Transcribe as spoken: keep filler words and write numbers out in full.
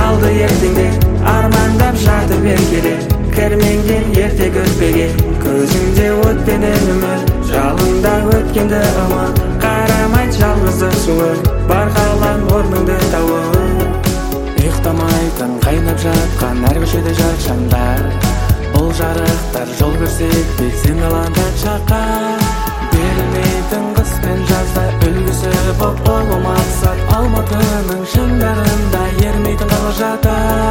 қалды ертеңде армандап жатып еркеле кірмеңден ерте өтпеге көзіңде өтпенен үміт жалында өткенді ұмыт қарамайды жалғыздық суы бар қалған орныңды тауып ұйықтамайтын қайнап жатқан әр көшеде жарық шамдар бұл жарықтар жол көрсетпей сен қаланда шаққа берілмейтін қыс пен жазда үлгісі боп ұлы мақсат алматының шыңдарында ермейтін қала жатар